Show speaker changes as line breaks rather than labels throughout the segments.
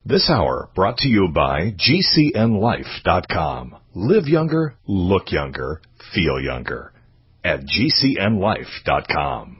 This hour brought to you by GCNLife.com. Live younger, look younger, feel younger. At GCNLife.com.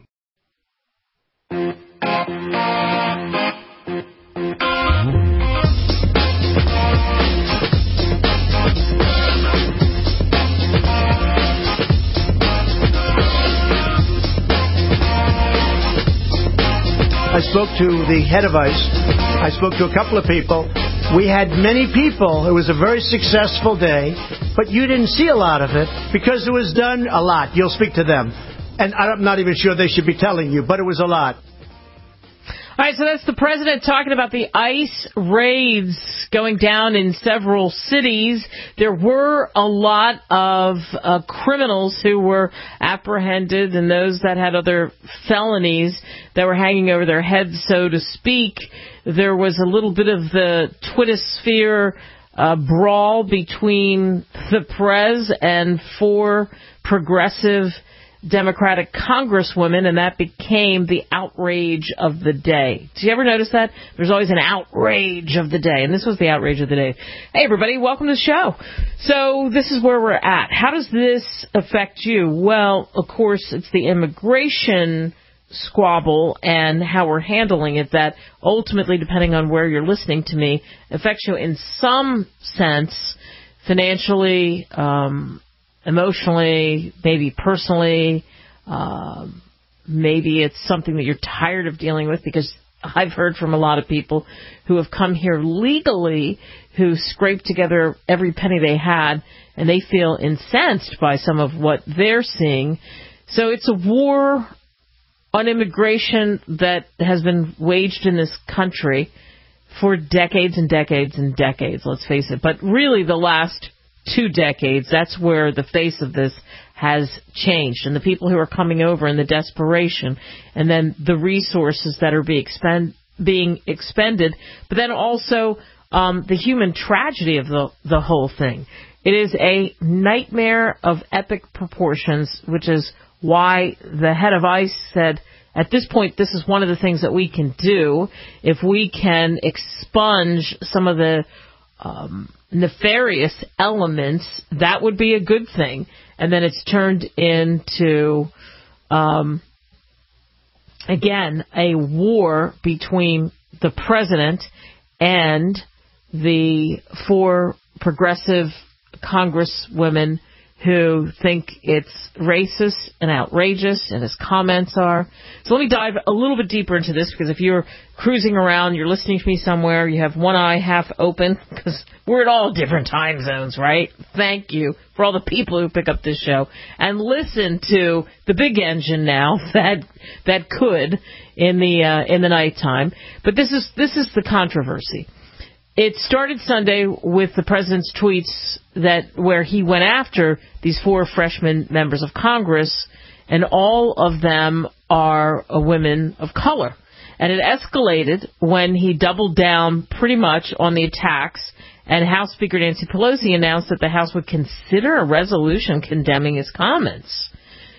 I spoke to the head of ICE. I spoke to a couple of people. We had many people. It was a very successful day, but you didn't see a lot of it because it was done a lot. You'll speak to them. And I'm not even sure they should be telling you, but it was a lot.
All right, so that's the president talking about the ICE raids going down in several cities. There were a lot of criminals who were apprehended and those that had other felonies that were hanging over their heads, so to speak. There was a little bit of the Twittersphere brawl between the Prez and four progressive Democratic congresswomen, and that became the outrage of the day. Did you ever notice that? There's always an outrage of the day, and this was the outrage of the day. Hey, everybody, welcome to the show. So this is where we're at. How does this affect you? Well, of course, it's the immigration squabble and how we're handling it that ultimately, depending on where you're listening to me, affects you in some sense, financially, emotionally, maybe personally, maybe it's something that you're tired of dealing with, because I've heard from a lot of people who have come here legally who scraped together every penny they had, and they feel incensed by some of what they're seeing. So it's a war on immigration that has been waged in this country for decades and decades and decades, let's face it. But really the last 2 decades, that's where the face of this has changed. And the people who are coming over and the desperation, and then the resources that are being expended, but then also the human tragedy of the whole thing. It is a nightmare of epic proportions, which is why the head of ICE said, at this point, this is one of the things that we can do. If we can expunge some of the nefarious elements, that would be a good thing. And then it's turned into, again, a war between the president and the 4 progressive congresswomen who think it's racist and outrageous, and his comments are. So let me dive a little bit deeper into this, because if you're cruising around, you're listening to me somewhere, you have one eye half open, because we're at all different time zones, right? Thank you for all the people who pick up this show and listen to the big engine now that could in the nighttime. But this is the controversy. It started Sunday with the president's tweets where he went after these 4 freshman members of Congress, and all of them are women of color. And it escalated when he doubled down pretty much on the attacks, and House Speaker Nancy Pelosi announced that the House would consider a resolution condemning his comments.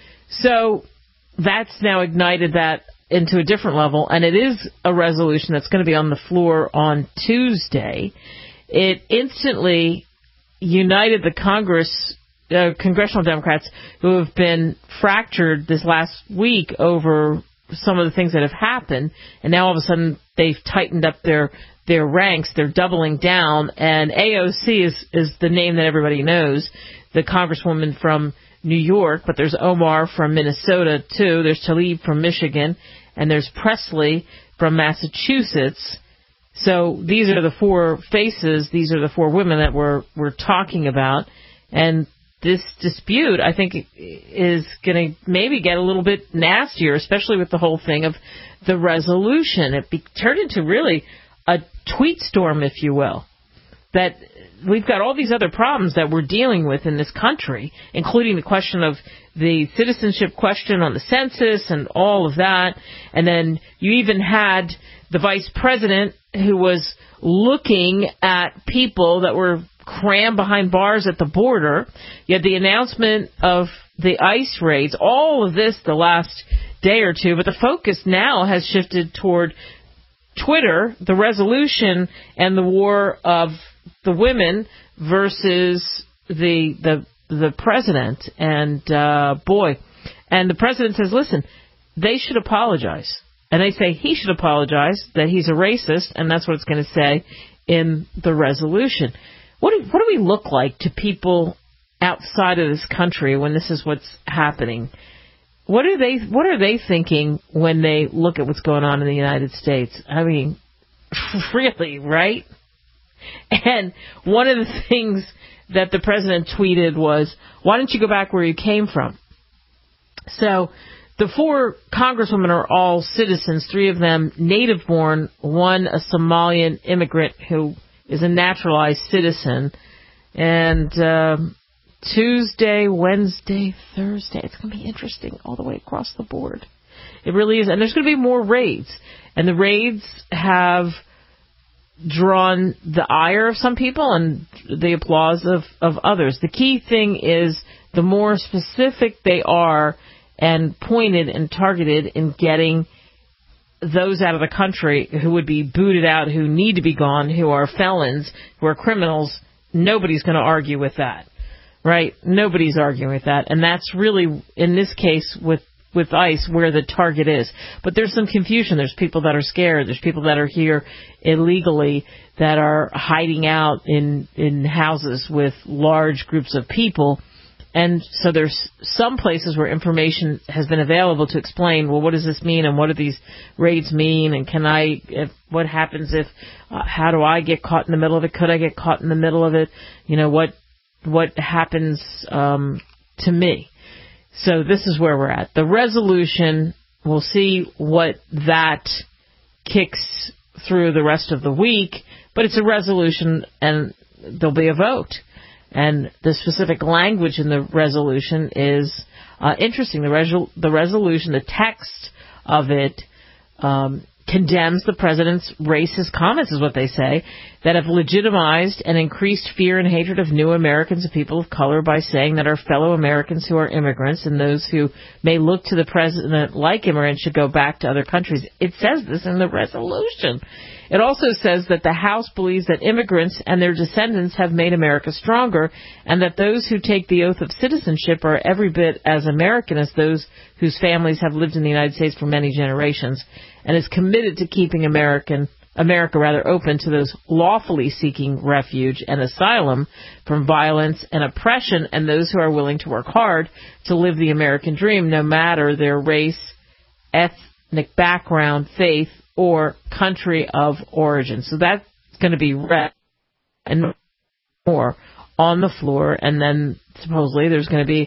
So that's now ignited that into a different level, and it is a resolution that's going to be on the floor on Tuesday. It instantly united the congressional Democrats who have been fractured this last week over some of the things that have happened, and now all of a sudden they've tightened up their ranks. They're doubling down, and AOC is the name that everybody knows, the congresswoman from New York, but there's Omar from Minnesota too, there's Tlaib from Michigan, and there's Presley from Massachusetts. So these are the 4 faces, these are the 4 women that we're talking about, and this dispute, I think, is going to maybe get a little bit nastier, especially with the whole thing of the resolution. It turned into really a tweet storm, if you will, that we've got all these other problems that we're dealing with in this country, including the question of the citizenship question on the census and all of that. And then you even had the vice president who was looking at people that were crammed behind bars at the border. You had the announcement of the ICE raids, all of this the last day or two. But the focus now has shifted toward Twitter, the resolution and the war of the women versus the president. And boy, and the president says, listen, they should apologize. And they say he should apologize, that he's a racist, and that's what it's going to say in the resolution. What do we look like to people outside of this country when this is what's happening? What are they thinking when they look at what's going on in the United States? I mean, really, right? And one of the things that the president tweeted was, why don't you go back where you came from? So the 4 congresswomen are all citizens, 3 of them native-born, 1 a Somalian immigrant who is a naturalized citizen. And Tuesday, Wednesday, Thursday, it's going to be interesting all the way across the board. It really is. And there's going to be more raids. And the raids have drawn the ire of some people and the applause of others. The key thing is the more specific they are and pointed and targeted in getting those out of the country who would be booted out, who need to be gone, who are felons, who are criminals, nobody's going to argue with that, right? Nobody's arguing with that. And that's really, in this case, with ICE, where the target is. But there's some confusion. There's people that are scared. There's people that are here illegally that are hiding out in houses with large groups of people. And so there's some places where information has been available to explain, well, what does this mean and what do these raids mean and what happens if, how do I get caught in the middle of it? Could I get caught in the middle of it? You know, what happens to me? So this is where we're at. The resolution, we'll see what that kicks through the rest of the week, but it's a resolution and there'll be a vote. And the specific language in the resolution is interesting. The resolution, the text of it, condemns the president's racist comments, is what they say, that have legitimized and increased fear and hatred of new Americans and people of color by saying that our fellow Americans who are immigrants and those who may look to the president like immigrants should go back to other countries. It says this in the resolution. It also says that the House believes that immigrants and their descendants have made America stronger and that those who take the oath of citizenship are every bit as American as those whose families have lived in the United States for many generations, and is committed to keeping America open to those lawfully seeking refuge and asylum from violence and oppression, and those who are willing to work hard to live the American dream, no matter their race, ethnic background, faith, or country of origin. So that's going to be read and more on the floor, and then supposedly there's going to be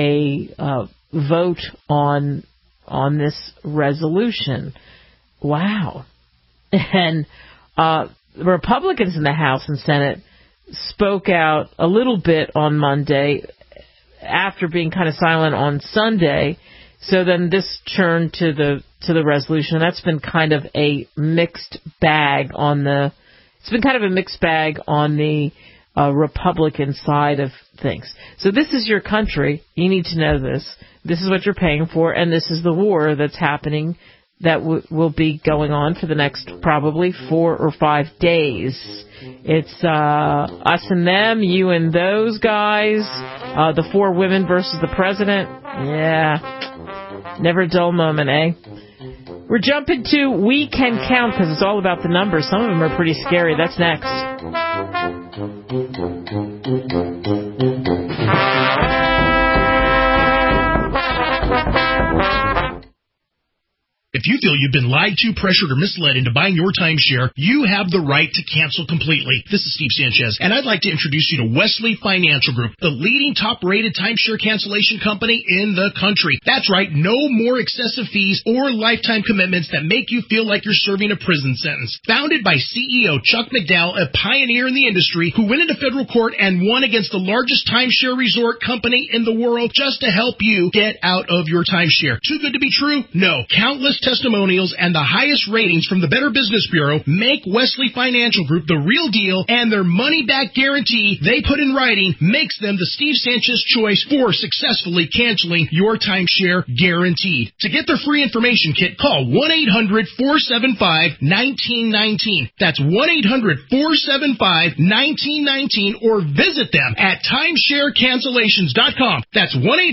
a vote on this resolution. Wow. And the Republicans in the House and Senate spoke out a little bit on Monday after being kind of silent on Sunday. So then this turned to the resolution. That's been kind of a mixed bag on the Republican side of things. So this is your country. You need to know this. This is what you're paying for, and this is the war that's happening that will be going on for the next probably 4 or 5 days. It's us and them, you and those guys, the 4 women versus the president. Yeah, never a dull moment, eh? We're jumping to We Can Count because it's all about the numbers. Some of them are pretty scary. That's next.
If you feel you've been lied to, pressured, or misled into buying your timeshare, you have the right to cancel completely. This is Steve Sanchez, and I'd like to introduce you to Wesley Financial Group, the leading top-rated timeshare cancellation company in the country. That's right, no more excessive fees or lifetime commitments that make you feel like you're serving a prison sentence. Founded by CEO Chuck McDowell, a pioneer in the industry who went into federal court and won against the largest timeshare resort company in the world just to help you get out of your timeshare. Too good to be true? No. Countless testimonials, and the highest ratings from the Better Business Bureau make Wesley Financial Group the real deal, and their money-back guarantee they put in writing makes them the Steve Sanchez choice for successfully canceling your timeshare guaranteed. To get their free information kit, call 1-800-475-1919. That's 1-800-475-1919, or visit them at timesharecancellations.com. That's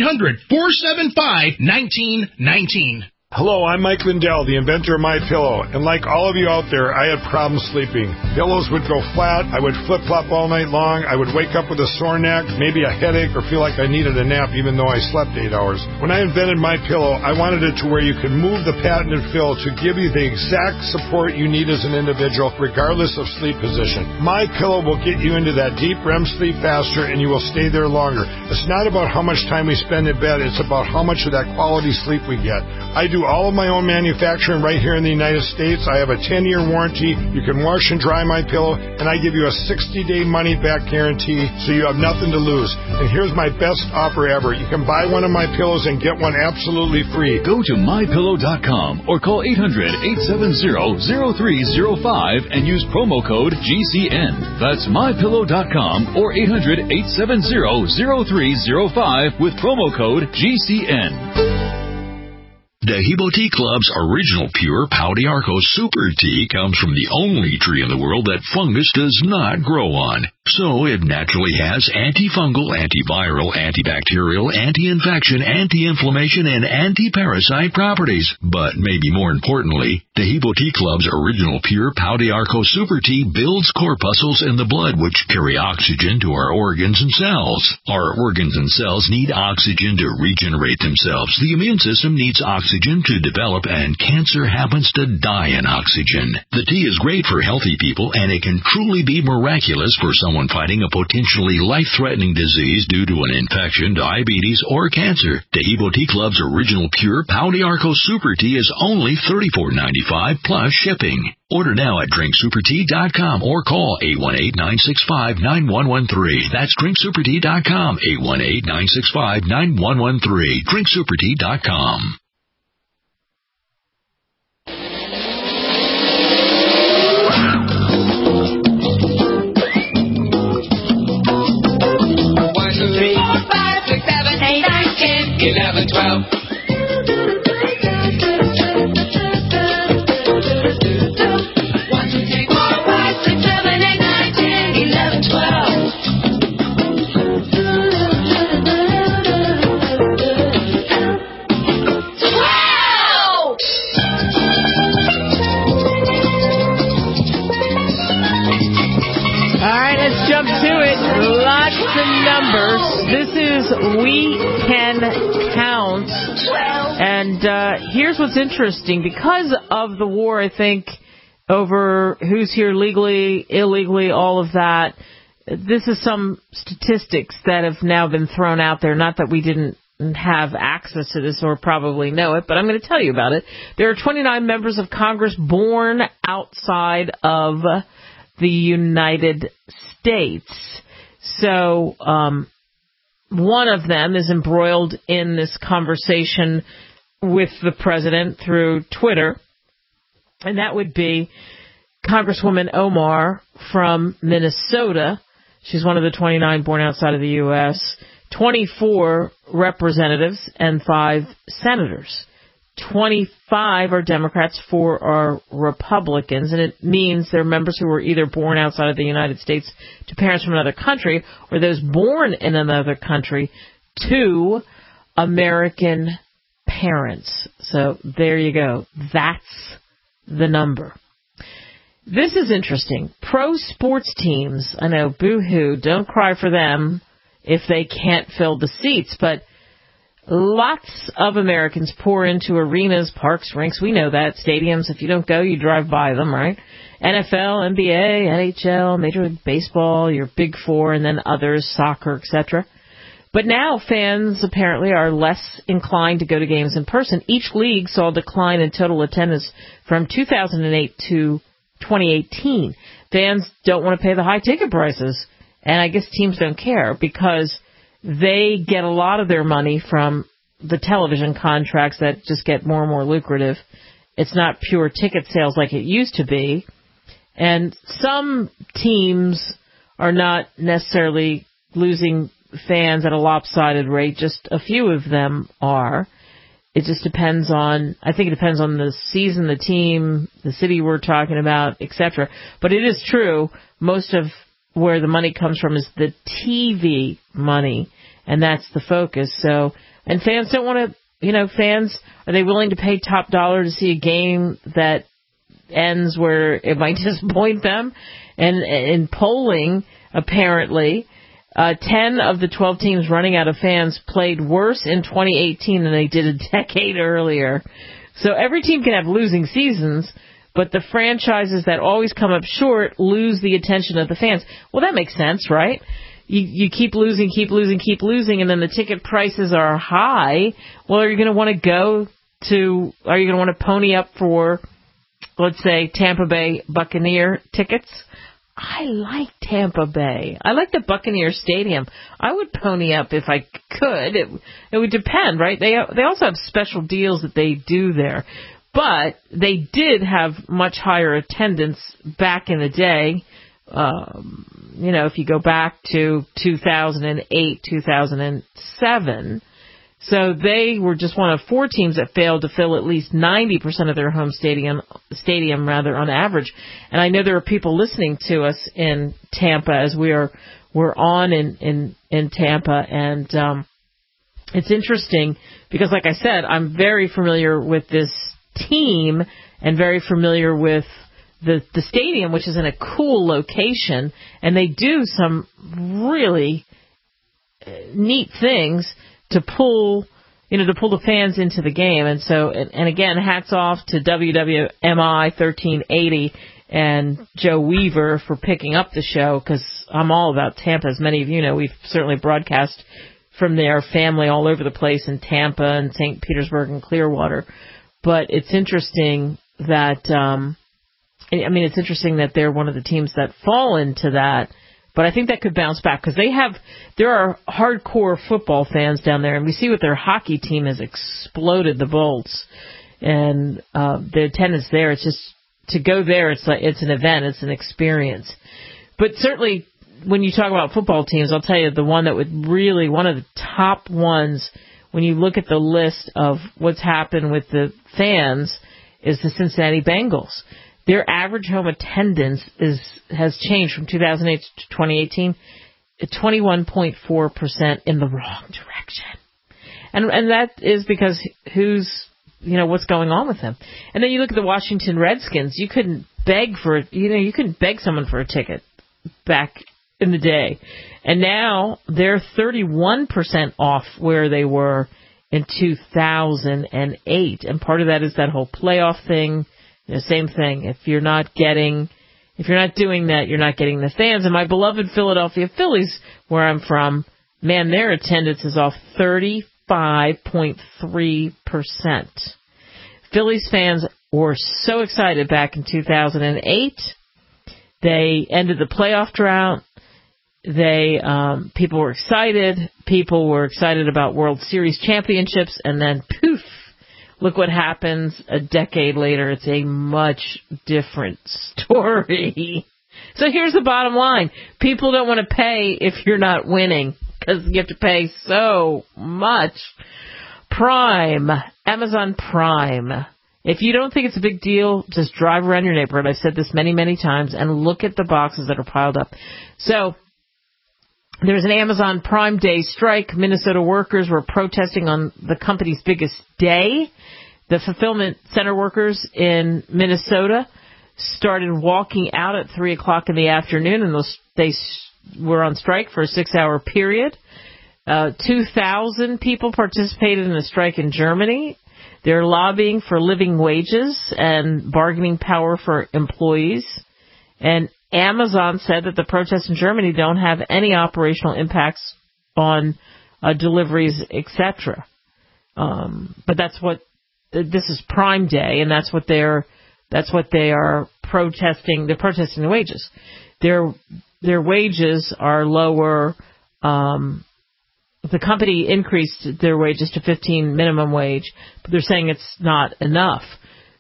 1-800-475-1919.
Hello, I'm Mike Lindell, the inventor of MyPillow, and like all of you out there, I had problems sleeping. Pillows would go flat, I would flip-flop all night long, I would wake up with a sore neck, maybe a headache, or feel like I needed a nap even though I slept 8 hours. When I invented MyPillow, I wanted it to where you could move the patented fill to give you the exact support you need as an individual, regardless of sleep position. MyPillow will get you into that deep REM sleep faster, and you will stay there longer. It's not about how much time we spend in bed, it's about how much of that quality sleep we get. I do all of my own manufacturing right here in the United States. I have a 10-year warranty. You can wash and dry my pillow, and I give you a 60-day money-back guarantee, so you have nothing to lose. And here's my best offer ever. You can buy one of my pillows and get one absolutely free.
Go to MyPillow.com or call 800-870-0305 and use promo code GCN. That's MyPillow.com or 800-870-0305 with promo code GCN.
Dehibo Tea Club's original pure Pau d'Arco Super Tea comes from the only tree in the world that fungus does not grow on. So it naturally has antifungal, antiviral, antibacterial, anti-infection, anti-inflammation, and anti-parasite properties. But maybe more importantly, Dehibo Tea Club's original pure Pau d'Arco Super Tea builds corpuscles in the blood which carry oxygen to our organs and cells. Our organs and cells need oxygen to regenerate themselves. The immune system needs oxygen to develop, and cancer happens to die in oxygen. The tea is great for healthy people, and it can truly be miraculous for someone fighting a potentially life-threatening disease due to an infection, diabetes, or cancer. Dehibo Tea Club's original pure Pau d'Arco Super Tea is only $34.95 plus shipping. Order now at drinksupertea.com or call 818-965-9113. That's drinksupertea.com, 818-965-9113. drinksupertea.com.
This is We Can Count, and here's what's interesting. Because of the war, I think, over who's here legally, illegally, all of that, this is some statistics that have now been thrown out there. Not that we didn't have access to this or probably know it, but I'm going to tell you about it. There are 29 members of Congress born outside of the United States. So, one of them is embroiled in this conversation with the president through Twitter, and that would be Congresswoman Omar from Minnesota. She's one of the 29 born outside of the U.S., 24 representatives, and 5 senators. 25 are Democrats, 4 are Republicans, and it means they're members who were either born outside of the United States to parents from another country, or those born in another country to American parents. So there you go. That's the number. This is interesting. Pro sports teams, I know, boo-hoo, don't cry for them if they can't fill the seats, but lots of Americans pour into arenas, parks, rinks. We know that. Stadiums, if you don't go, you drive by them, right? NFL, NBA, NHL, Major League Baseball, your Big Four, and then others, soccer, etc. But now fans apparently are less inclined to go to games in person. Each league saw a decline in total attendance from 2008 to 2018. Fans don't want to pay the high ticket prices, and I guess teams don't care because they get a lot of their money from the television contracts that just get more and more lucrative, it's not pure ticket sales like it used to be. And some teams are not necessarily losing fans at a lopsided rate. Just a few of them are. It just depends on, I think it depends on the season, the team, the city we're talking about, etc. But it is true, most of where the money comes from is the TV money, and that's the focus. So, and fans don't want to, fans, are they willing to pay top dollar to see a game that ends where it might disappoint them? And in polling, apparently, 10 of the 12 teams running out of fans played worse in 2018 than they did a decade earlier. So every team can have losing seasons, but the franchises that always come up short lose the attention of the fans. Well, that makes sense, right? You keep losing, and then the ticket prices are high. Well, are you going to want to pony up for, let's say, Tampa Bay Buccaneer tickets? I like Tampa Bay. I like the Buccaneer Stadium. I would pony up if I could. It would depend, right? They also have special deals that they do there. But they did have much higher attendance back in the day. If you go back to 2008, 2007. So they were just one of 4 teams that failed to fill at least 90% of their home stadium on average. And I know there are people listening to us in Tampa as we're on in Tampa, and it's interesting because, like I said, I'm very familiar with this team and very familiar with the stadium, which is in a cool location, and they do some really neat things to pull the fans into the game. And so, and again, hats off to WWMI 1380 and Joe Weaver for picking up the show, because I'm all about Tampa. As many of you know, we've certainly broadcast from their family all over the place in Tampa and St. Petersburg and Clearwater. But it's interesting that, it's interesting that they're one of the teams that fall into that. But I think that could bounce back because there are hardcore football fans down there, and we see what their hockey team has exploded the Bolts, and the attendance there. It's just to go there. It's an event. It's an experience. But certainly, when you talk about football teams, I'll tell you the one that would really one of the top ones when you look at the list of what's happened with the fans is the Cincinnati Bengals. Their average home attendance has changed from 2008 to 2018 at 21.4% in the wrong direction. And that is because what's going on with them. And then you look at the Washington Redskins. You couldn't beg someone for a ticket back in the day. And now they're 31% off where they were in 2008. And part of that is that whole playoff thing. Same thing. If you're not doing that, you're not getting the fans. And my beloved Philadelphia Phillies, where I'm from, man, their attendance is off 35.3%. Phillies fans were so excited back in 2008. They ended the playoff drought. People were excited. People were excited about World Series championships, and then poof. Look what happens a decade later. It's a much different story. So here's the bottom line. People don't want to pay if you're not winning because you have to pay so much. Prime, Amazon Prime. If you don't think it's a big deal, just drive around your neighborhood. I've said this many, many times, and look at the boxes that are piled up. So there's an Amazon Prime Day strike. Minnesota workers were protesting on the company's biggest day. The fulfillment center workers in Minnesota started walking out at 3 o'clock in the afternoon, and they were on strike for a 6-hour period. 2,000 people participated in the strike in Germany. They're lobbying for living wages and bargaining power for employees. And Amazon said that the protests in Germany don't have any operational impacts on deliveries, etc. But this is Prime Day, and that's what they are protesting. They're protesting the wages. Their wages are lower. The company increased their wages to 15 minimum wage, but they're saying it's not enough.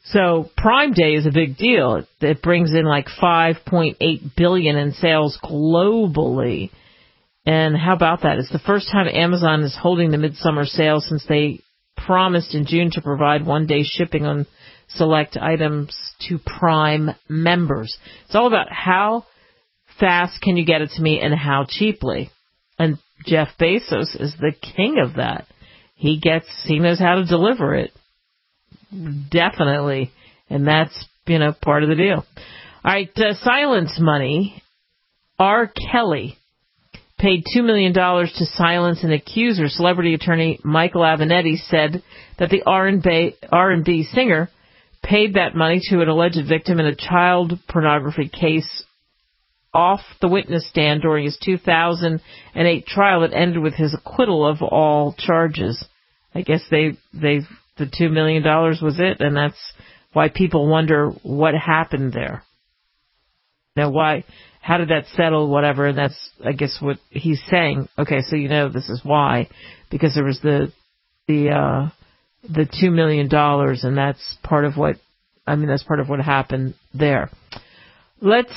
So Prime Day is a big deal. It brings in like $5.8 billion in sales globally. And how about that? It's the first time Amazon is holding the midsummer sale since they promised in June to provide one-day shipping on select items to Prime members. It's all about how fast can you get it to me and how cheaply. And Jeff Bezos is the king of that. He knows how to deliver it. Definitely. And that's, part of the deal. All right, silence money. R. Kelly paid $2 million to silence an accuser. Celebrity attorney Michael Avenatti said that the R&B singer paid that money to an alleged victim in a child pornography case off the witness stand during his 2008 trial that ended with his acquittal of all charges. I guess the $2 million was it, and that's why people wonder what happened there. Now, how did that settle, whatever, and that's, I guess, what he's saying. Okay, so this is why, because there was the $2 million, and that's part of what happened there. Let's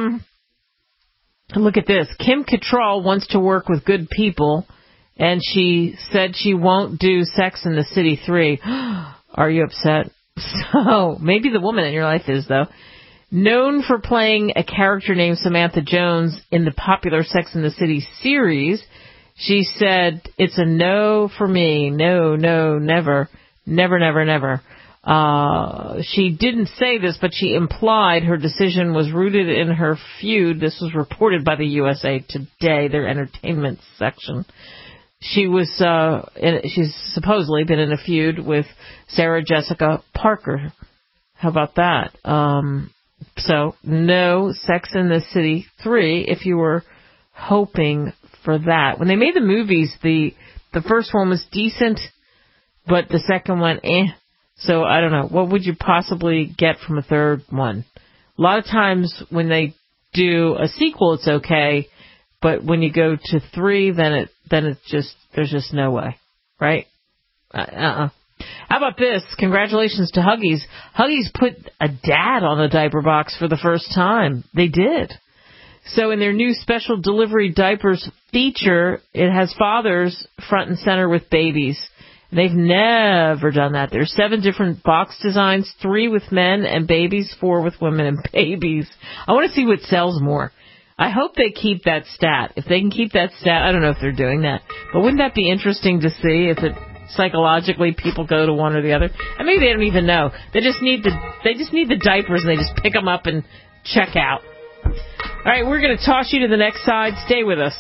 look at this. Kim Cattrall wants to work with good people, and she said she won't do Sex and the City 3. Are you upset? So, maybe the woman in your life is, though. Known for playing a character named Samantha Jones in the popular Sex and the City series, she said, it's a no for me. No, never. Never, never, never. She didn't say this, but she implied her decision was rooted in her feud. This was reported by the USA Today, their entertainment section. She's supposedly been in a feud with Sarah Jessica Parker. How about that? So, no Sex and the City 3, if you were hoping for that. When they made the movies, the first one was decent, but the second one, So, I don't know. What would you possibly get from a third one? A lot of times when they do a sequel, it's okay, but when you go to 3, then it's just, there's just no way, right? How about this? Congratulations to Huggies. Huggies put a dad on a diaper box for the first time. They did. So in their new special delivery diapers feature, it has fathers front and center with babies. They've never done that. There's 7 different box designs, 3 with men and babies, 4 with women and babies. I want to see what sells more. I hope they keep that stat. If they can keep that stat, I don't know if they're doing that. But wouldn't that be interesting to see if it psychologically people go to one or the other? And maybe they don't even know. They just need the diapers and they just pick them up and check out. All right, we're going to toss you to the next side. Stay with us.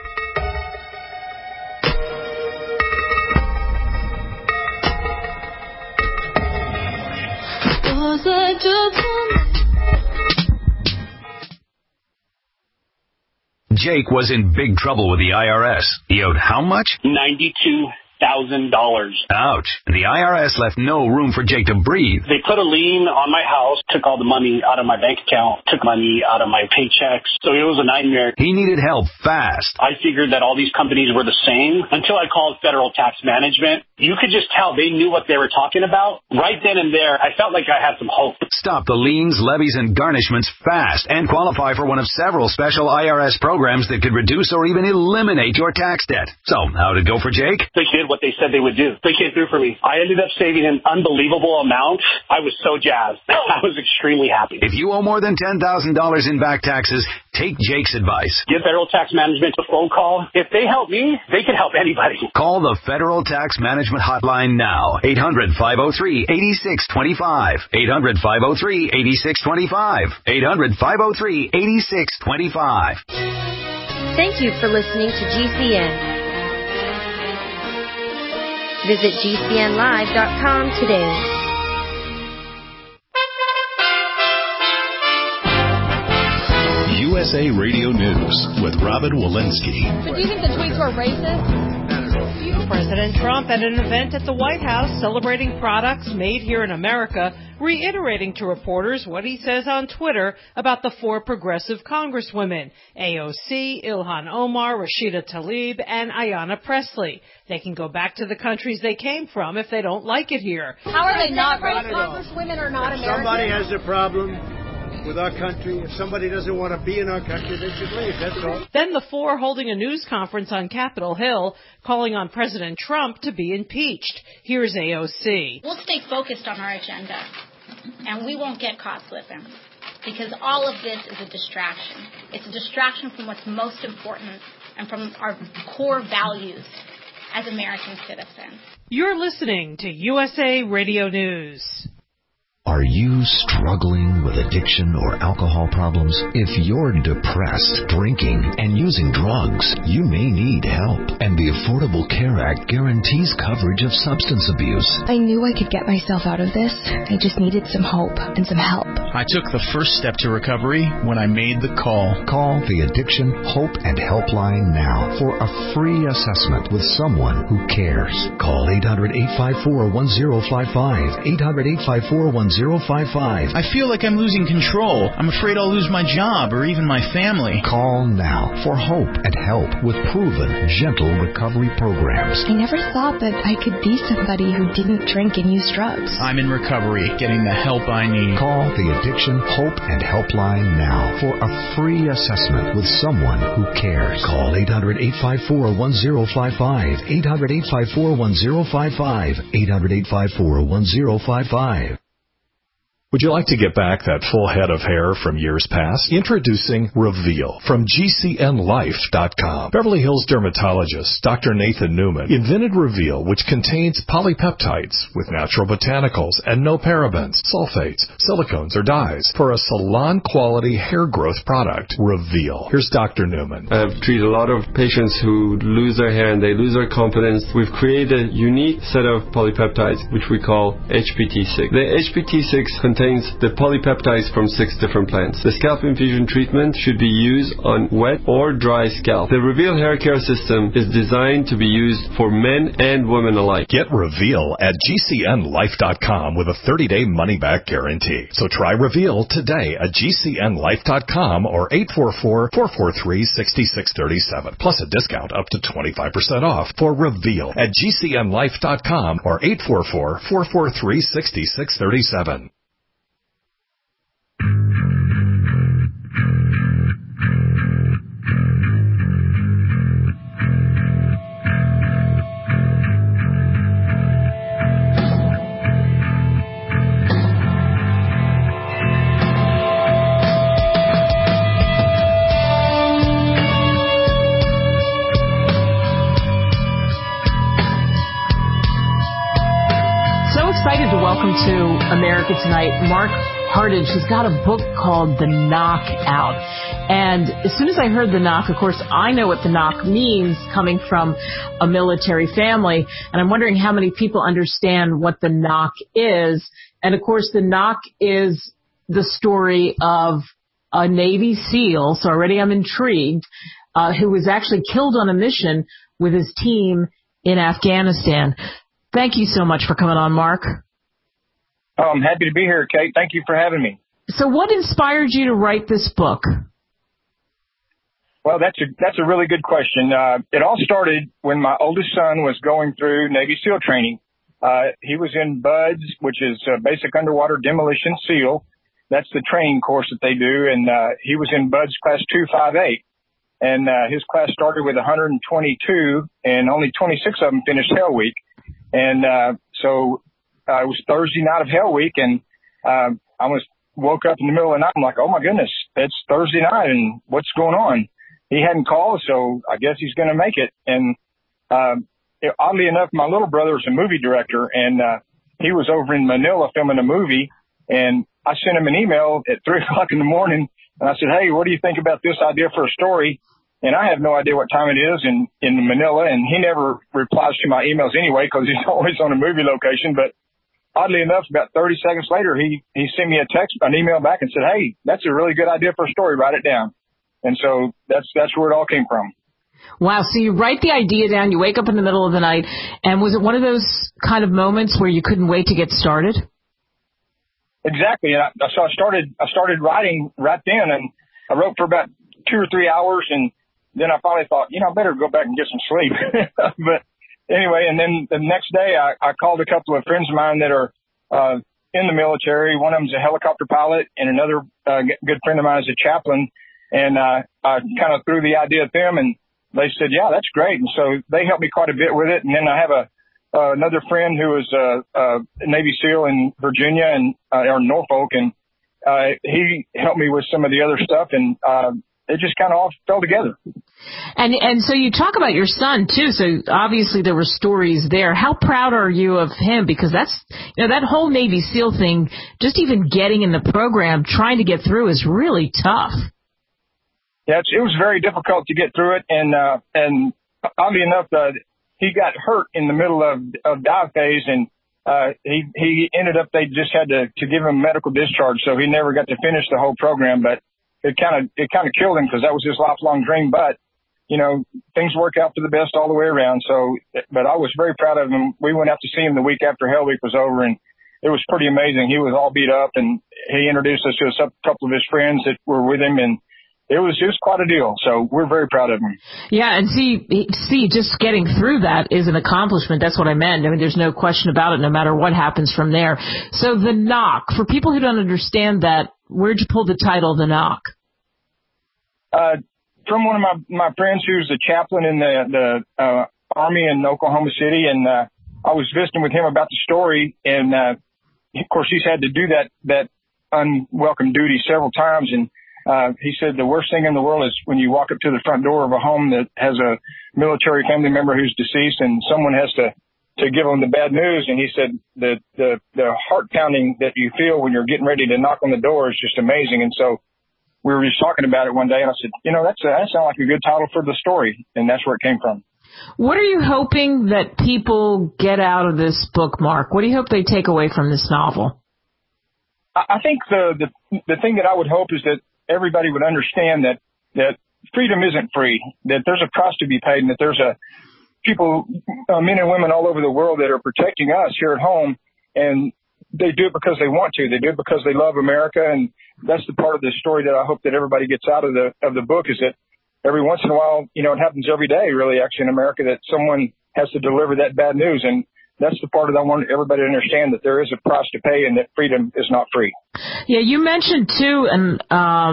Jake was in big trouble with the IRS. He owed how much?
$92,000.
Ouch. The IRS left no room for Jake to breathe.
They put a lien on my house, took all the money out of my bank account, took money out of my paychecks. So it was a nightmare.
He needed help fast.
I figured that all these companies were the same until I called Federal Tax Management. You could just tell they knew what they were talking about. Right then and there, I felt like I had some hope.
Stop the liens, levies, and garnishments fast and qualify for one of several special IRS programs that could reduce or even eliminate your tax debt. So, how'd it go for Jake?
They did what they said they would do. They came through for me. I ended up saving an unbelievable amount. I was so jazzed. I was extremely happy.
If you owe more than $10,000 in back taxes, take Jake's advice.
Give Federal Tax Management a phone call. If they help me, they can help anybody.
Call the Federal Tax Management Hotline now. 800-503-8625. 800-503-8625. 800-503-8625.
Thank you for listening to GCN. Visit GCNlive.com today.
USA Radio News with Robin Walensky.
So do you think the tweets were racist? President Trump at an event at the White House celebrating products made here in America, reiterating to reporters what he says on Twitter about the 4 progressive congresswomen, AOC, Ilhan Omar, Rashida Tlaib, and Ayanna Pressley. They can go back to the countries they came from if they don't like it here.
How are they not congresswomen are not American?
Somebody has a problem with our country. If somebody doesn't want to be in our country, they should leave. That's all.
Then the 4 holding a news conference on Capitol Hill, calling on President Trump to be impeached. Here's AOC.
We'll stay focused on our agenda, and we won't get caught slipping, because all of this is a distraction. It's a distraction from what's most important and from our core values as American citizens.
You're listening to USA Radio News.
Are you struggling with addiction or alcohol problems? If you're depressed, drinking, and using drugs, you may need help. And the Affordable Care Act guarantees coverage of substance abuse.
I knew I could get myself out of this. I just needed some hope and some help.
I took the first step to recovery when I made the call.
Call the Addiction Hope and Helpline now for a free assessment with someone who cares. Call 800-854-1055. 800-854-1055.
I feel like I'm losing control. I'm afraid I'll lose my job or even my family.
Call now for hope and help with proven, gentle recovery programs.
I never thought that I could be somebody who didn't drink and use drugs.
I'm in recovery, getting the help I need.
Call the Addiction Hope and Helpline now for a free assessment with someone who cares. Call 800-854-1055. 800-854-1055. 800-854-1055.
Would you like to get back that full head of hair from years past? Introducing Reveal from GCNLife.com. Beverly Hills dermatologist Dr. Nathan Newman invented Reveal, which contains polypeptides with natural botanicals and no parabens, sulfates, silicones, or dyes for a salon-quality hair growth product. Reveal. Here's Dr. Newman.
I've treated a lot of patients who lose their hair and they lose their confidence. We've created a unique set of polypeptides, which we call HPT6. The HPT6 contains the polypeptides from 6 different plants. The scalp infusion treatment should be used on wet or dry scalp. The Reveal hair care system is designed to be used for men and women alike.
Get Reveal at GCNLife.com with a 30-day money-back guarantee. So try Reveal today at GCNLife.com or 844-443-6637. Plus a discount up to 25% off for Reveal at GCNLife.com or 844-443-6637.
Excited to welcome to America Tonight Mark Hardage. He's got a book called The Knockout. And as soon as I heard the knock, of course, I know what the knock means coming from a military family. And I'm wondering how many people understand what the knock is. And, of course, the knock is the story of a Navy SEAL, so already I'm intrigued, who was actually killed on a mission with his team in Afghanistan. Thank you so much for coming on, Mark.
Oh, I'm happy to be here, Kate. Thank you for having me.
So what inspired you to write this book?
Well, that's a really good question. It all started when my oldest son was going through Navy SEAL training. He was in BUDS, which is Basic Underwater Demolition SEAL. That's the training course that they do. And he was in BUDS Class 258. And his class started with 122, and only 26 of them finished Hell Week. And so it was Thursday night of Hell Week, and I woke up in the middle of the night. I'm like, oh, my goodness, it's Thursday night, and what's going on? He hadn't called, so I guess he's going to make it. And oddly enough, my little brother is a movie director, and he was over in Manila filming a movie, and I sent him an email at 3 o'clock in the morning, and I said, hey, what do you think about this idea for a story? And I have no idea what time it is in Manila, and he never replies to my emails anyway because he's always on a movie location. But oddly enough, about 30 seconds later, he sent me an email back and said, hey, that's a really good idea for a story. Write it down. And so that's where it all came from.
Wow. So you write the idea down, you wake up in the middle of the night, and was it one of those kind of moments where you couldn't wait to get started?
Exactly. And so I started writing right then, and I wrote for about 2 or 3 hours, and then I finally thought, I better go back and get some sleep. But anyway, and then the next day I called a couple of friends of mine that are in the military. One of them's a helicopter pilot, and another good friend of mine is a chaplain. And I kind of threw the idea at them, and they said, yeah, that's great. And so they helped me quite a bit with it. And then I have another friend who is a Navy SEAL in Virginia or Norfolk, and he helped me with some of the other stuff, and it just kind of all fell together.
And so you talk about your son too. So obviously there were stories there. How proud are you of him? Because that's, that whole Navy SEAL thing, just even getting in the program, trying to get through is really tough.
Yeah, it was very difficult to get through it. And oddly enough, he got hurt in the middle of dive phase, and he ended up, they just had to give him medical discharge. So he never got to finish the whole program, but it kind of killed him because that was his lifelong dream. But, things work out for the best all the way around. So, but I was very proud of him. We went out to see him the week after Hell Week was over, and it was pretty amazing. He was all beat up, and he introduced us to a couple of his friends that were with him, and it was quite a deal. So we're very proud of him.
Yeah, and see, just getting through that is an accomplishment. That's what I meant. I mean, there's no question about it, no matter what happens from there. So The Knock, for people who don't understand that, where'd you pull the title, The Knock?
From one of my friends who's a chaplain in the Army in Oklahoma City, and I was visiting with him about the story, and of course he's had to do that unwelcome duty several times, and he said the worst thing in the world is when you walk up to the front door of a home that has a military family member who's deceased, and someone has to give them the bad news. And he said the heart pounding that you feel when you're getting ready to knock on the door is just amazing. And so we were just talking about it one day, and I said, that sounds like a good title for the story, and that's where it came from.
What are you hoping that people get out of this book, Mark? What do you hope they take away from this novel?
I think the thing that I would hope is that everybody would understand that freedom isn't free, that there's a price to be paid, and that there's people, men and women all over the world that are protecting us here at home, and they do it because they want to. They do it because they love America, and that's the part of the story that I hope that everybody gets out of the book, is that every once in a while, it happens every day, really, actually, in America, that someone has to deliver that bad news, and that's the part that I want everybody to understand, that there is a price to pay and that freedom is not free.
Yeah, you mentioned too, and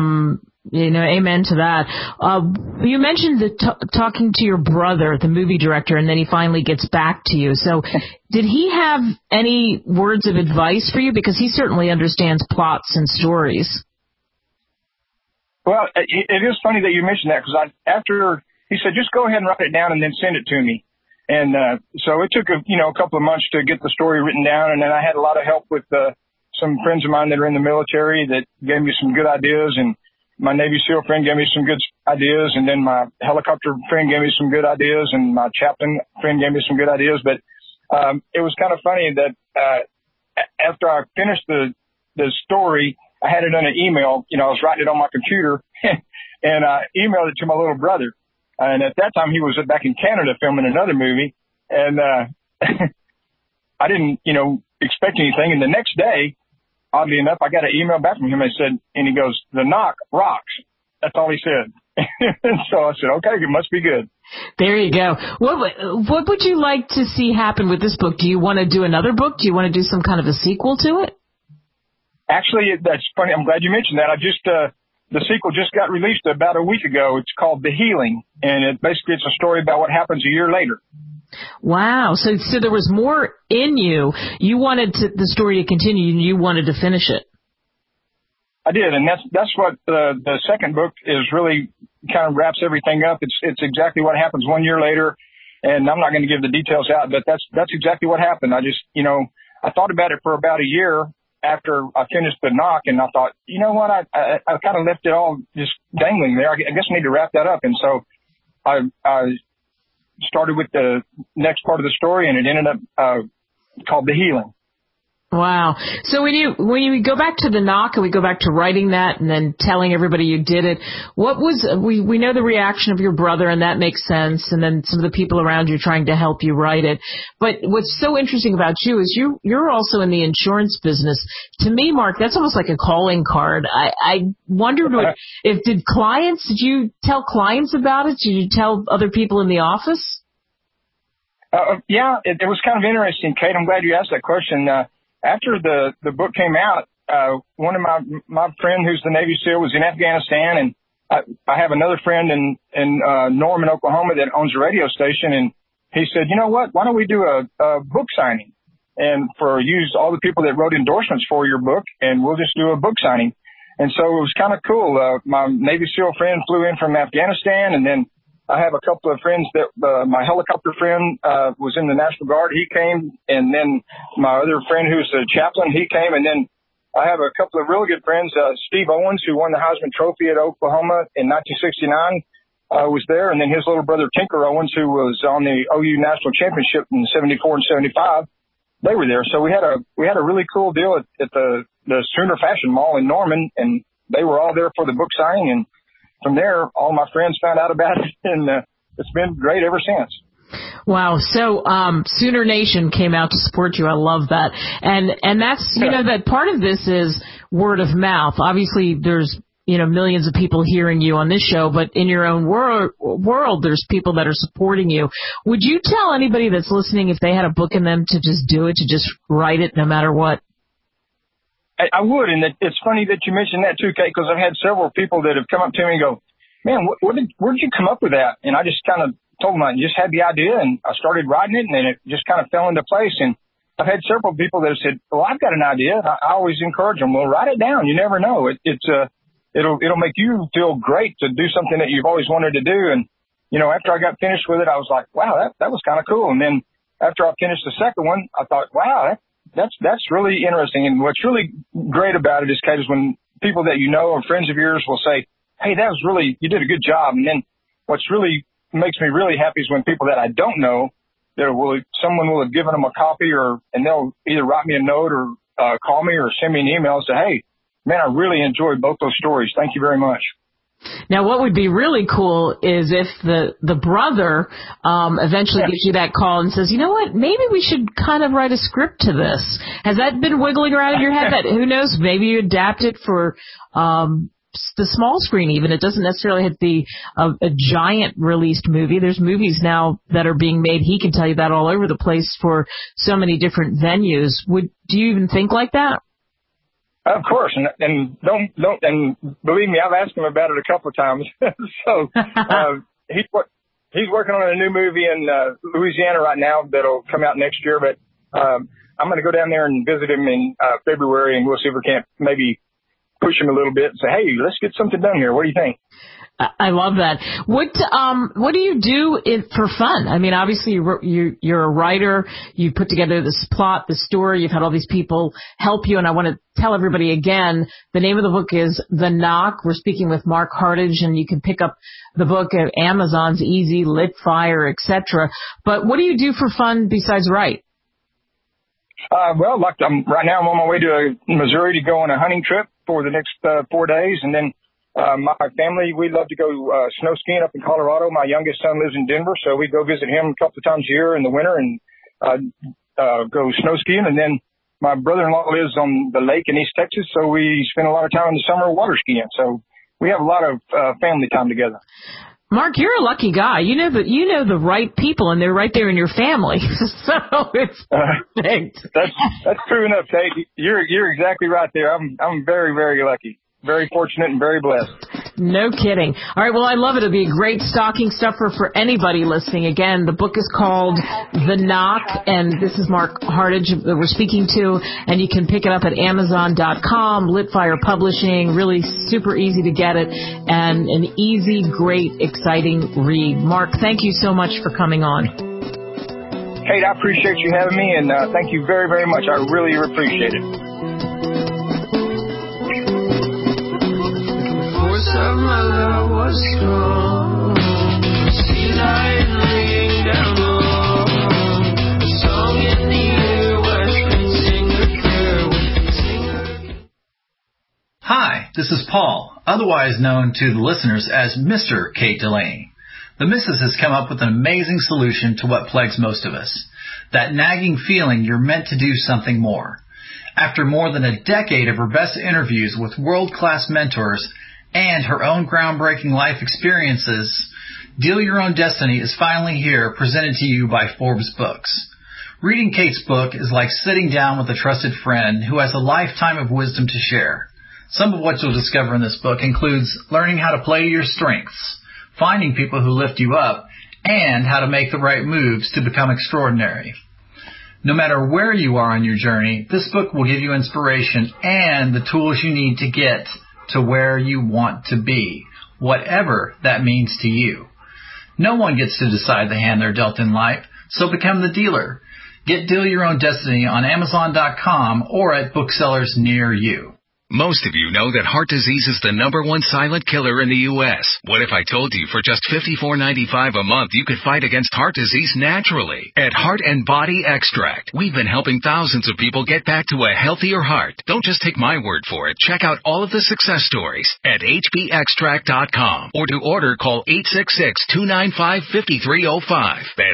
amen to that. You mentioned talking to your brother, the movie director, and then he finally gets back to you. So did he have any words of advice for you? Because he certainly understands plots and stories.
Well, it is funny that you mentioned that, because after he said, just go ahead and write it down and then send it to me. And so it took a couple of months to get the story written down, and then I had a lot of help with some friends of mine that are in the military that gave me some good ideas, and my Navy SEAL friend gave me some good ideas, and then my helicopter friend gave me some good ideas, and my chaplain friend gave me some good ideas. But it was kind of funny that after I finished the story, I had it in an email. I was writing it on my computer, and I emailed it to my little brother. And at that time, he was back in Canada filming another movie, and I didn't, expect anything. And the next day, oddly enough, I got an email back from him, and he goes, "The Knock rocks." That's all he said. So I said, okay, it must be good.
There you go. What would you like to see happen with this book? Do you want to do another book? Do you want to do some kind of a sequel to it?
Actually, that's funny. I'm glad you mentioned that. The sequel just got released about a week ago. It's called The Healing, and it's a story about what happens a year later.
Wow. So there was more in you. You wanted the story to continue, and you wanted to finish it.
I did, and that's what the second book is really kind of wraps everything up. It's exactly what happens 1 year later, and I'm not going to give the details out, but that's exactly what happened. I just, I thought about it for about a year after I finished The Knock, and I thought, you know what, I kind of left it all just dangling there. I guess I need to wrap that up. And so I started with the next part of the story, and it ended up called The Healing.
Wow. So when you go back to the knock and we go back to writing that and then telling everybody you did it, what was, we know the reaction of your brother and that makes sense, and then some of the people around you trying to help you write it. But what's so interesting about you is you're also in the insurance business. To me, Mark, that's almost like a calling card. I wondered did you tell clients about it? Did you tell other people in the office?
Yeah, it was kind of interesting, Kate. I'm glad you asked that question. After the book came out, one of my friend who's the Navy SEAL was in Afghanistan, and I have another friend in Norman, Oklahoma that owns a radio station, and he said, you know what, why don't we do a book signing and use all the people that wrote endorsements for your book, and we'll just do a book signing. And so it was kind of cool. My Navy SEAL friend flew in from Afghanistan, and then I have a couple of friends that my helicopter friend was in the National Guard. He came, and then my other friend who's a chaplain, he came, and then I have a couple of really good friends. Steve Owens, who won the Heisman Trophy at Oklahoma in 1969, was there, and then his little brother Tinker Owens, who was on the OU National Championship in '74 and '75. They were there, so we had a really cool deal at the Sooner Fashion Mall in Norman, and they were all there for the book signing, and from there, all my friends found out about it, and it's been great ever since.
Wow. So, Sooner Nation came out to support you. I love that. And that's, that part of this is word of mouth. Obviously, there's, millions of people hearing you on this show, but in your own world, there's people that are supporting you. Would you tell anybody that's listening if they had a book in them to just do it, to just write it no matter what?
I would, and it's funny that you mentioned that too, Kate, because I've had several people that have come up to me and go, man, where did you come up with that? And I just kind of told them I just had the idea, and I started writing it, and then it just kind of fell into place. And I've had several people that have said, well, I've got an idea. I always encourage them, well, write it down. You never know. It'll make you feel great to do something that you've always wanted to do. And, after I got finished with it, I was like, wow, that was kind of cool. And then after I finished the second one, I thought, wow, that's really interesting. And what's really great about it is, Kate, is when people that or friends of yours will say, hey, you did a good job. And then what's really makes me really happy is when people that I don't know, someone will have given them a copy, and they'll either write me a note or call me or send me an email and say, hey, man, I really enjoyed both those stories. Thank you very much.
Now, what would be really cool is if the brother eventually gives you that call and says, you know what, maybe we should kind of write a script to this. Has that been wiggling around in your head? That who knows, maybe you adapt it for the small screen even. It doesn't necessarily have to be a giant released movie. There's movies now that are being made. He can tell you that all over the place for so many different venues. Do you even think like that?
Of course, and don't, and believe me, I've asked him about it a couple of times. So he's working on a new movie in Louisiana right now that'll come out next year. But I'm going to go down there and visit him in February, and we'll see if we can't maybe push him a little bit and say, hey, let's get something done here. What do you think?
I love that. What do you do for fun? I mean, obviously you're a writer. You put together this plot, the story. You've had all these people help you. And I want to tell everybody again, the name of the book is The Knock. We're speaking with Mark Hardage, and you can pick up the book at Amazon's Easy, Litfire, etc. But what do you do for fun besides write?
Well, right now I'm on my way to Missouri to go on a hunting trip for the next 4 days, and then my family, we love to go snow skiing up in Colorado. My youngest son lives in Denver, so we go visit him a couple of times a year in the winter and go snow skiing. And then my brother-in-law lives on the lake in East Texas, so we spend a lot of time in the summer water skiing. So we have a lot of family time together.
Mark, you're a lucky guy. You know the right people, and they're right there in your family. So it's perfect.
That's true enough, Kate. You're exactly right there. I'm very, very lucky. Very fortunate and very blessed.
No kidding. All right, well, I love it. It'll be a great stocking stuffer for anybody listening. Again, the book is called The Knock, and this is Mark Hardage that we're speaking to, and you can pick it up at Amazon.com, Litfire Publishing, really super easy to get it, and an easy, great, exciting read. Mark, thank you so much for coming on.
Kate, I appreciate you having me, and thank you very, very much. I really appreciate it.
Of my love was strong. See light laying down low. A song in the air, where I can sing the prayer.
This is Paul, otherwise known to the listeners as Mr. Kate Delaney. The Mrs. has come up with an amazing solution to what plagues most of us. That nagging feeling you're meant to do something more. After more than a decade of her best interviews with world-class mentors and her own groundbreaking life experiences, Deal Your Own Destiny is finally here, presented to you by Forbes Books. Reading Kate's book is like sitting down with a trusted friend who has a lifetime of wisdom to share. Some of what you'll discover in this book includes learning how to play to your strengths, finding people who lift you up, and how to make the right moves to become extraordinary. No matter where you are on your journey, this book will give you inspiration and the tools you need to get to where you want to be, whatever that means to you. No one gets to decide the hand they're dealt in life, so become the dealer. Get Deal Your Own Destiny on Amazon.com or at booksellers near you.
Most of you know that heart disease is the #1 silent killer in the U.S. What if I told you for just $54.95 a month you could fight against heart disease naturally? At Heart and Body Extract, we've been helping thousands of people get back to a healthier heart. Don't just take my word for it. Check out all of the success stories at hbextract.com, or to order, call 866-295-5305. That's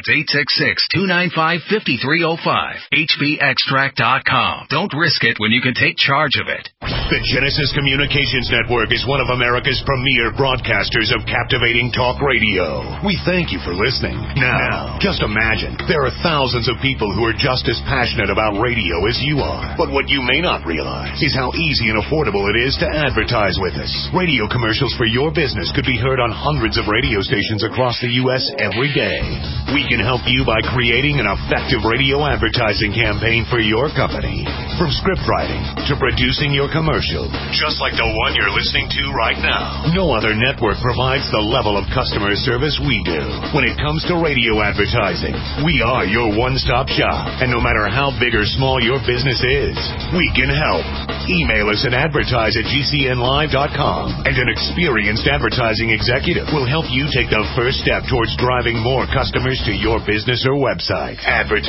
866-295-5305. hbextract.com. Don't risk it when you can take charge of it.
The Genesis Communications Network is one of America's premier broadcasters of captivating talk radio. We thank you for listening. Now, just imagine, there are thousands of people who are just as passionate about radio as you are. But what you may not realize is how easy and affordable it is to advertise with us. Radio commercials for your business could be heard on hundreds of radio stations across the U.S. every day. We can help you by creating an effective radio advertising campaign for your company. From script writing to producing your commercial, just like the one you're listening to right now. No other network provides the level of customer service we do. When it comes to radio advertising, we are your one-stop shop. And no matter how big or small your business is, we can help. Email us at advertise@gcnlive.com, and an experienced advertising executive will help you take the first step towards driving more customers to your business or website.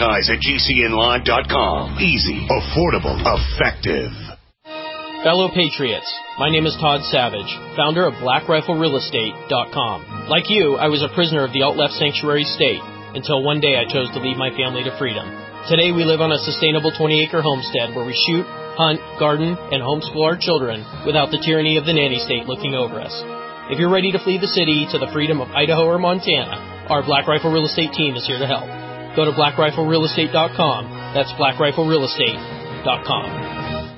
Advertise@gcnlive.com. Easy, affordable, effective.
Fellow Patriots, my name is Todd Savage, founder of BlackRifleRealEstate.com. Like you, I was a prisoner of the alt-left sanctuary state until one day I chose to lead my family to freedom. Today we live on a sustainable 20-acre homestead where we shoot, hunt, garden, and homeschool our children without the tyranny of the nanny state looking over us. If you're ready to flee the city to the freedom of Idaho or Montana, our Black Rifle Real Estate team is here to help. Go to BlackRifleRealEstate.com. That's BlackRifleRealEstate.com.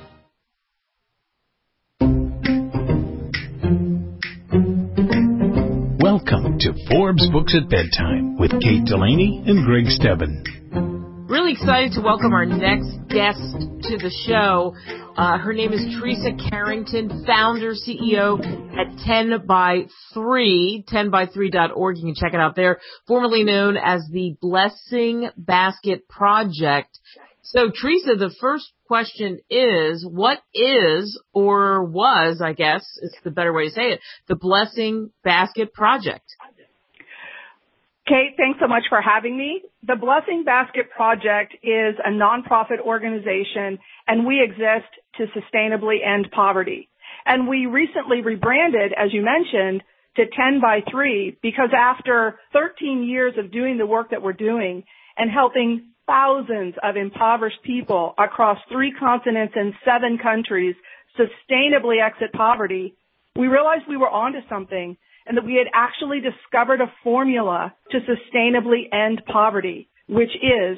Welcome to Forbes Books at Bedtime with Kate Delaney and Greg Stebbin.
Really excited to welcome our next guest to the show. Her name is Teresa Carrington, founder, CEO at 10by3, 10by3.org. You can check it out there. Formerly known as the Blessing Basket Project. So, Teresa, the first question is, what is, or was, I guess, is the better way to say it, the Blessing Basket Project?
Kate, thanks so much for having me. The Blessing Basket Project is a nonprofit organization, and we exist to sustainably end poverty. And we recently rebranded, as you mentioned, to 10by3 because after 13 years of doing the work that we're doing and helping thousands of impoverished people across 3 continents and 7 countries sustainably exit poverty, we realized we were onto something and that we had actually discovered a formula to sustainably end poverty, which is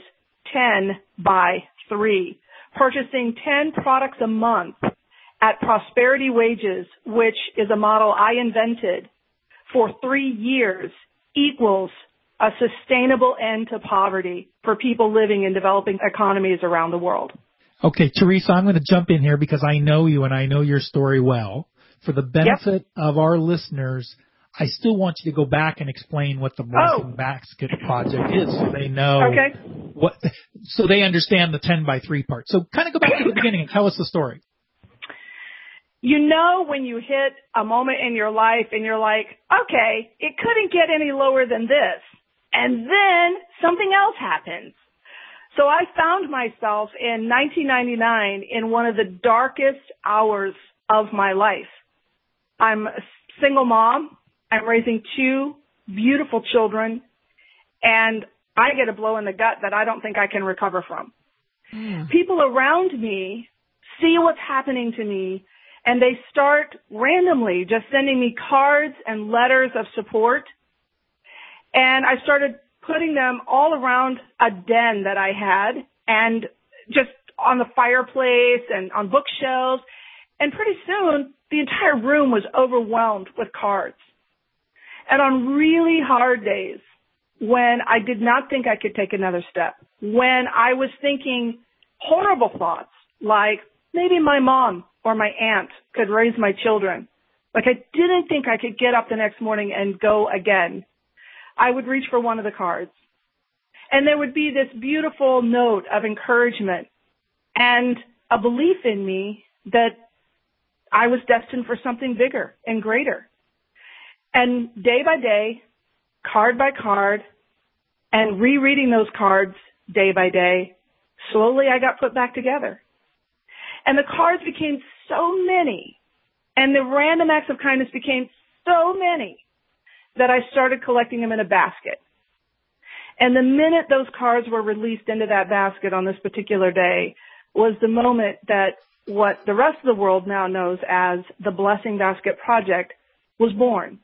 10by3, purchasing 10 products a month at Prosperity Wages, which is a model I invented, for 3 years equals a sustainable end to poverty for people living in developing economies around the world.
Okay, Teresa, I'm going to jump in here because I know you and I know your story well. For the benefit of our listeners, I still want you to go back and explain what the Blessing Basket Project is so they know so they understand the 10by3 part. So kind of go back to the beginning and tell us the story.
You know when you hit a moment in your life and you're like, okay, it couldn't get any lower than this. And then something else happens. So I found myself in 1999 in one of the darkest hours of my life. I'm a single mom. I'm raising 2 beautiful children, and I get a blow in the gut that I don't think I can recover from. People around me see what's happening to me, and they start randomly just sending me cards and letters of support. And I started putting them all around a den that I had and just on the fireplace and on bookshelves. And pretty soon, the entire room was overwhelmed with cards. And on really hard days, when I did not think I could take another step, when I was thinking horrible thoughts like maybe my mom or my aunt could raise my children, like I didn't think I could get up the next morning and go again, I would reach for one of the cards. And there would be this beautiful note of encouragement and a belief in me that I was destined for something bigger and greater. And day by day, card by card, and rereading those cards day by day, slowly I got put back together. And the cards became so many, and the random acts of kindness became so many, that I started collecting them in a basket. And the minute those cards were released into that basket on this particular day was the moment that what the rest of the world now knows as the Blessing Basket Project was born.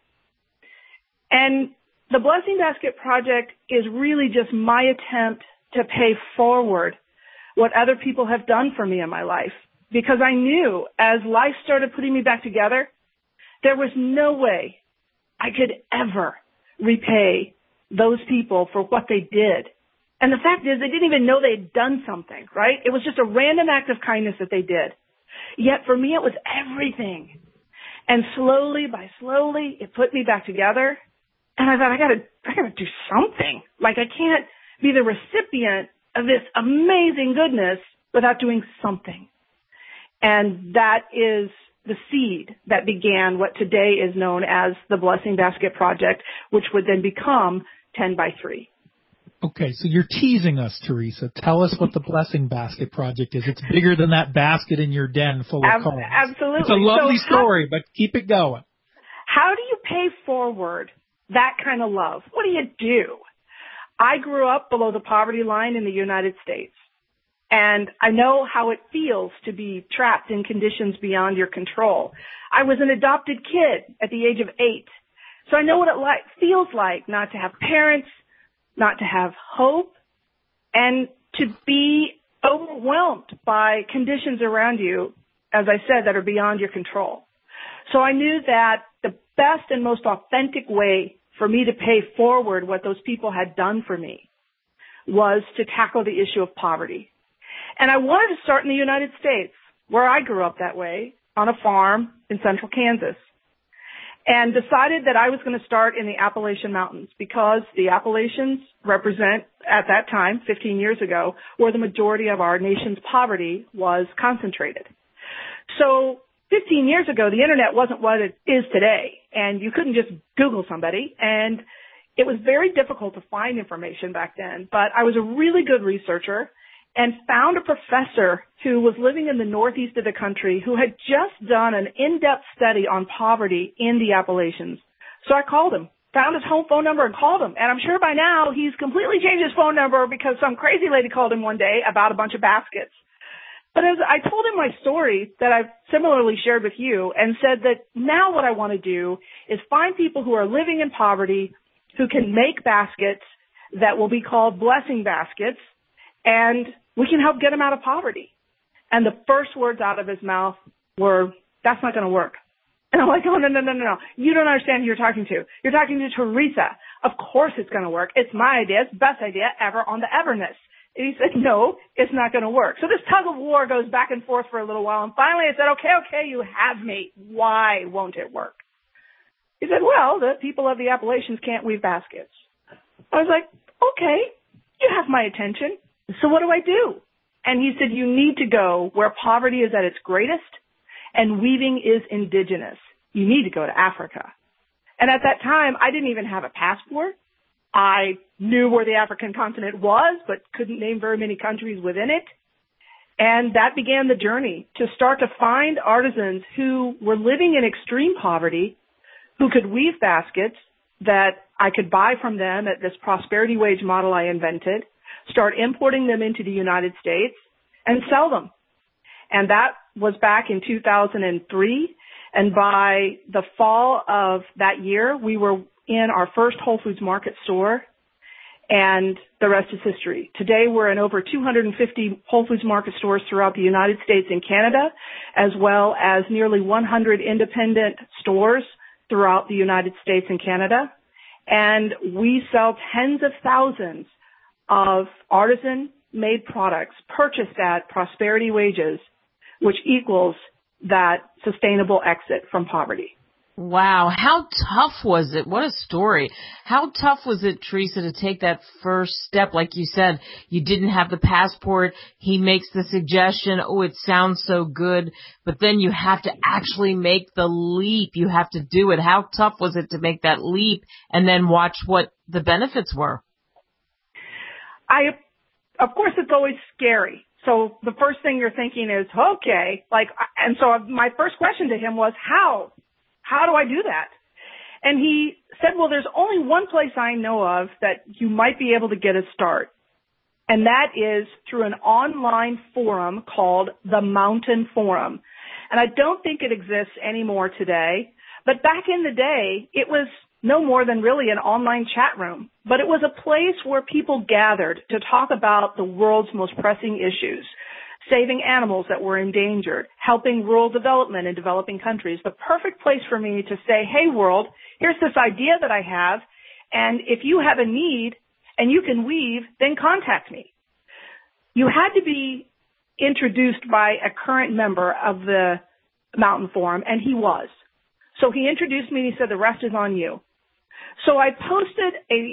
And the Blessing Basket Project is really just my attempt to pay forward what other people have done for me in my life. Because I knew as life started putting me back together, there was no way I could ever repay those people for what they did. And the fact is, they didn't even know they had done something, right? It was just a random act of kindness that they did. Yet for me, it was everything. And slowly by slowly, it put me back together. And I thought, I gotta do something. Like, I can't be the recipient of this amazing goodness without doing something. And that is the seed that began what today is known as the Blessing Basket Project, which would then become 10 by 3.
Okay, so you're teasing us, Teresa. Tell us what the Blessing Basket Project is. It's bigger than that basket in your den full of cards.
Absolutely.
It's a lovely story, but keep it going.
How do you pay forward that kind of love? What do you do? I grew up below the poverty line in the United States. And I know how it feels to be trapped in conditions beyond your control. I was an adopted kid at the age of 8. So I know what it feels like not to have parents, not to have hope, and to be overwhelmed by conditions around you, as I said, that are beyond your control. So I knew that the best and most authentic way for me to pay forward what those people had done for me was to tackle the issue of poverty. And I wanted to start in the United States, where I grew up that way, on a farm in central Kansas, and decided that I was going to start in the Appalachian Mountains because the Appalachians represent, at that time, 15 years ago, where the majority of our nation's poverty was concentrated. So 15 years ago, the Internet wasn't what it is today, and you couldn't just Google somebody, and it was very difficult to find information back then. But I was a really good researcher and found a professor who was living in the northeast of the country who had just done an in-depth study on poverty in the Appalachians. So I called him, found his home phone number and called him. And I'm sure by now he's completely changed his phone number because some crazy lady called him one day about a bunch of baskets. But as I told him my story that I've similarly shared with you and said that now what I want to do is find people who are living in poverty who can make baskets that will be called blessing baskets, and we can help get him out of poverty. And the first words out of his mouth were, "That's not going to work." And I'm like, "Oh, no. You don't understand who you're talking to. You're talking to Teresa. Of course it's going to work. It's my idea. It's the best idea ever on the Everness." And he said, "No, it's not going to work." So this tug of war goes back and forth for a little while. And finally I said, okay, you have me. Why won't it work? He said, "Well, the people of the Appalachians can't weave baskets." I was like, "Okay, you have my attention. So what do I do?" And he said, "You need to go where poverty is at its greatest and weaving is indigenous. You need to go to Africa." And at that time, I didn't even have a passport. I knew where the African continent was, but couldn't name very many countries within it. And that began the journey to start to find artisans who were living in extreme poverty, who could weave baskets that I could buy from them at this prosperity wage model I invented, start importing them into the United States, and sell them. And that was back in 2003. And by the fall of that year, we were in our first Whole Foods Market store, and the rest is history. Today, we're in over 250 Whole Foods Market stores throughout the United States and Canada, as well as nearly 100 independent stores throughout the United States and Canada. And we sell tens of thousands of artisan-made products purchased at prosperity wages, which equals that sustainable exit from poverty.
Wow. How tough was it? What a story. How tough was it, Teresa, to take that first step? Like you said, you didn't have the passport. He makes the suggestion, oh, it sounds so good, but then you have to actually make the leap. You have to do it. How tough was it to make that leap and then watch what the benefits were?
Of course, it's always scary. So the first thing you're thinking is, okay, and so my first question to him was, how? How do I do that? And he said, well, there's only one place I know of that you might be able to get a start. And that is through an online forum called the Mountain Forum. And I don't think it exists anymore today. But back in the day, it was no more than really an online chat room. But it was a place where people gathered to talk about the world's most pressing issues. Saving animals that were endangered, helping rural development in developing countries. The perfect place for me to say, hey, world, here's this idea that I have, and if you have a need and you can weave, then contact me. You had to be introduced by a current member of the Mountain Forum, and he was. So he introduced me and he said, the rest is on you. So I posted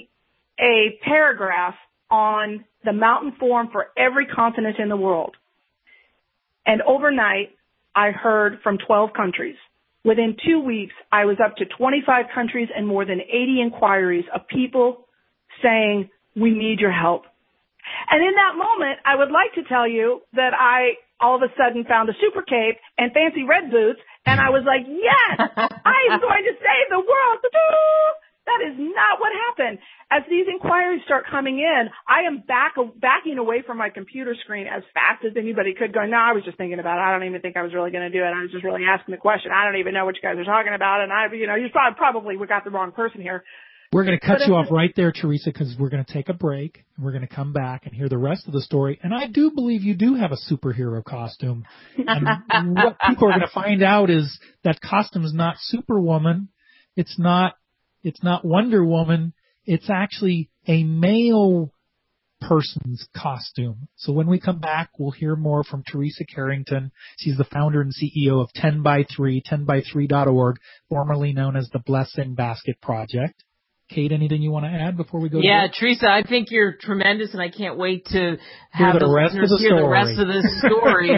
a paragraph on the Mountain Forum for every continent in the world. And overnight, I heard from 12 countries. Within 2 weeks, I was up to 25 countries and more than 80 inquiries of people saying, we need your help. And in that moment, I would like to tell you that I all of a sudden found a super cape and fancy red boots, and I was like, yes, I am going to save the world. That is not what happened. As these inquiries start coming in, I am backing away from my computer screen as fast as anybody could, going, no, I was just thinking about it. I don't even think I was really going to do it. I was just really asking the question. I don't even know what you guys are talking about. And you probably we got the wrong person here.
We're going to cut you off right there, Teresa, because we're going to take a break, and we're going to come back and hear the rest of the story. And I do believe you do have a superhero costume. And what people are going to find out is that costume is not Superwoman. It's not Wonder Woman. It's actually a male person's costume. So when we come back, we'll hear more from Teresa Carrington. She's the founder and CEO of 10x3, 10by3.org, formerly known as the Blessing Basket Project. Kate, anything you want to add before we go to break?
Teresa, I think you're tremendous, and I can't wait to have
the rest of the
hear the rest of the story,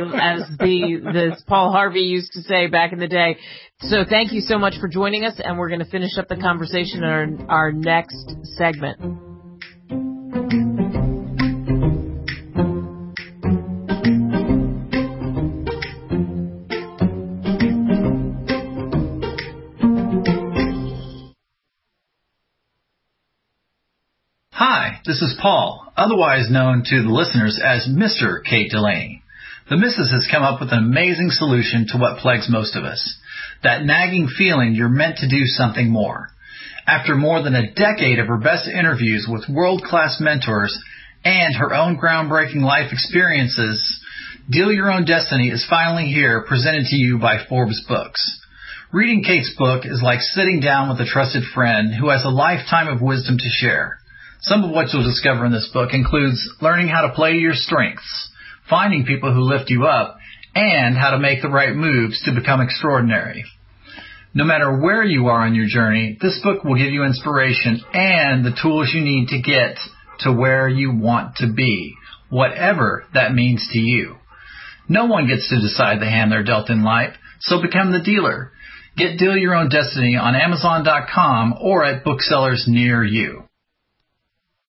as Paul Harvey used to say back in the day. So thank you so much for joining us, and we're going to finish up the conversation in our next segment.
Hi, this is Paul, otherwise known to the listeners as Mr. Kate Delaney. The Mrs. has come up with an amazing solution to what plagues most of us. That nagging feeling you're meant to do something more. After more than a decade of her best interviews with world-class mentors and her own groundbreaking life experiences, Deal Your Own Destiny is finally here, presented to you by Forbes Books. Reading Kate's book is like sitting down with a trusted friend who has a lifetime of wisdom to share. Some of what you'll discover in this book includes learning how to play to your strengths, finding people who lift you up, and how to make the right moves to become extraordinary. No matter where you are on your journey, this book will give you inspiration and the tools you need to get to where you want to be, whatever that means to you. No one gets to decide the hand they're dealt in life, so become the dealer. Get Deal Your Own Destiny on Amazon.com or at booksellers near you.